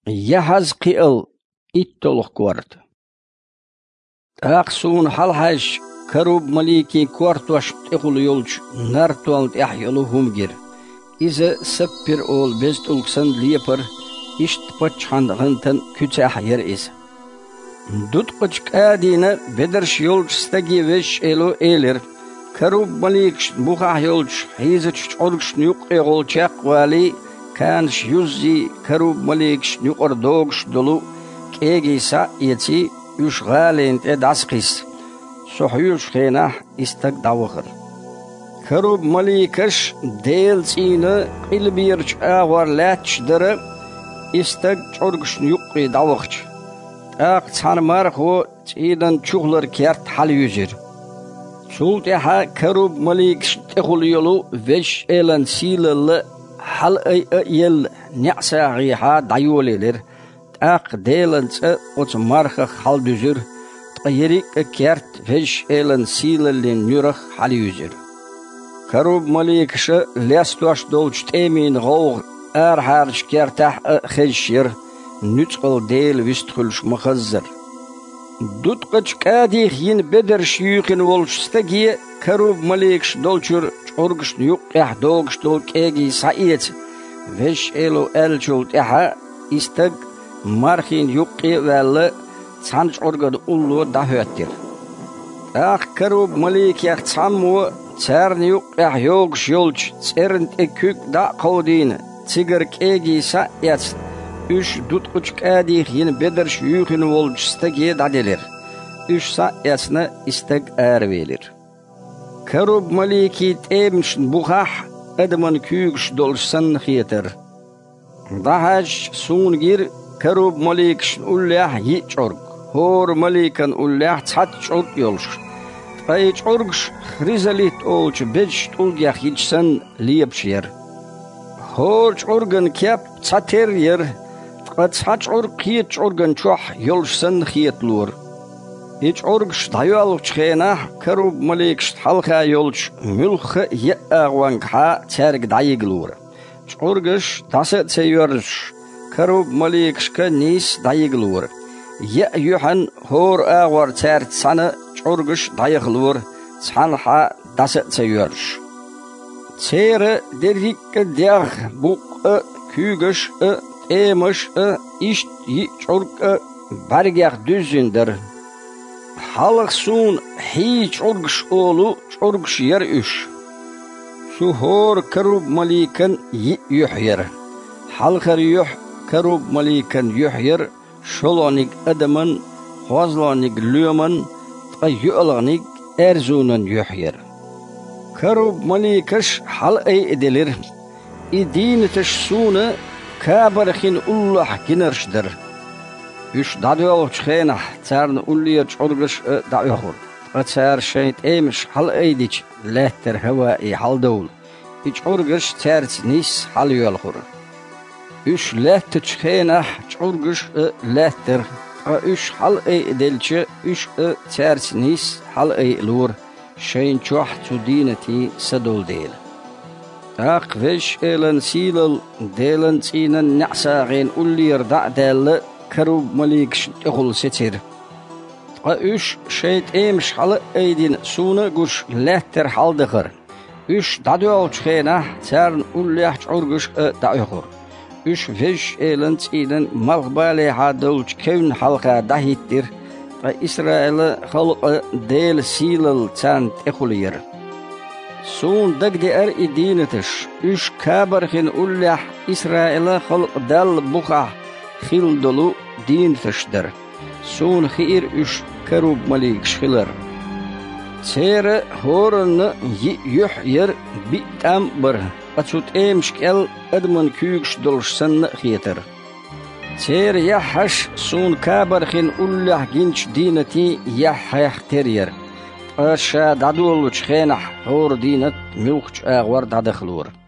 Yahazqiel ittolq quart. Aqsun halhaj karub maliki quartwash tiqul yolç nartualt ahyolu humgir. İze seppir ol bestulksan liepar işt paçhandğıntan küçah yer is. Dutqıçk adine bederş yolç stagi veş elo eler. Karub malik buqah yolç hizıç çorgş nuq egolçaq vali kanş yüzzi karub malik nuqor dogş dolu kegisa yeti üç galent edasqis. Sohyuş xena istag davğır. Karub malikaş del çini qilbirç ağvar latçdırı istag çorgş nuqi davğç. Aq çanmar xo çidan çuğlar kert hal yüzür. Sultaha karub malik tiqul yolu veş elan silalı hal yel na'saqiha dayuleler aq delança oç marxa hal düzür tayrik kert veş elan silalı nürah hal yüzür. Karub malik şı lestoş dolç temin gog harç kertah khishir nütqıl del vistxulş mxazzar. Dutqıç kadih yin beder şiyuqin volçstagi karub malikş dolçur çorgış yuq yah dolgış dol kegi saiyet veş elo elçul taha istag marhin yuqi velle çanç orgad ullu dahöttir. Ah karub malik yah çammu çern yuq yah yolgış yolç çernt ekük da qodin çigar kegi saiyet üç dutqıç kadih yin beder şiyuqin volçstagi dadeler. Üç saatine istag ervelir. Karub maliki temşn buqah adman küyüş dolsan xiyeter. Dahaj sungir karub malikş ullah yiçorg. Hor malikan ullah çat çorg yolş. Ay çorgş xrizalit olç beç tulgah yiçsan liyepşyer. Hor çorgan kep çater yer. Çat çorg xiyet çorgan çoh yolşsan xiyetlur. İç orgş dayalıq xena karub malikş halqa yolç mülx yağvanqa çerg dayıglur. Çorgş tasa çeyörş karub malikş ka nis dayıglur. Ya yuhan hor ağvar çert sana çorgş dayıglur. Çanha tasa çeyörş. Çere derik diğ buq kügş emiş iş çorg bargaq düzündür. Halıq sun hiç çorgş olu çorgş yer üş. Suhor karub malikan yuhyer. Halqar yuh karub malikan yuhyer. Şolonik adamın hozlonik lüman tayyulanik erzunan yuhyer. Karub malikaş hal edilir. İdinetiş sunu kabarxin ullah ginerşdir. Üç dadıyol çıxena, çarn ulliye çorgış dayıqur. Çar şeyt emiş hal eydiç, lehter havai hal dağul. İç çorgış çarç nis hal yolqur. Üç lehter çıxena, çorgış lehter. Üç hal eydelçi, üç çarç nis hal eylur. Şeyin çoğ çudineti sadol değil. Aq veş elan silal, delan çinan na'sağin ulliyer da'dallı, karub malikş tiqul setir. Üç şeyt emiş halı eydin sunu guş lehter haldıqır. Üç dadıyol çıxena çarn ullah çorgış dayıqur. Üç veş elan çiğden mağbali hadolç kevn halqa dahittir. İsrail'i halqı del silal çan tiqul yer. Sun dagdi idinetiş. Üç kabarxin ullah İsrail'i halq dal buqah xil dolu din taşdır. Sun xir üç karub malik şiler. Çere horunu yuh yer bitam bir. Açut emşkel adman küyüş dolşsan xiyeter. Çere yahaş sun kabarxin ullah ginç dineti yahayah teriyer. Aşa dadul çxenah hor dinet mülkç ağvar dadıqlur.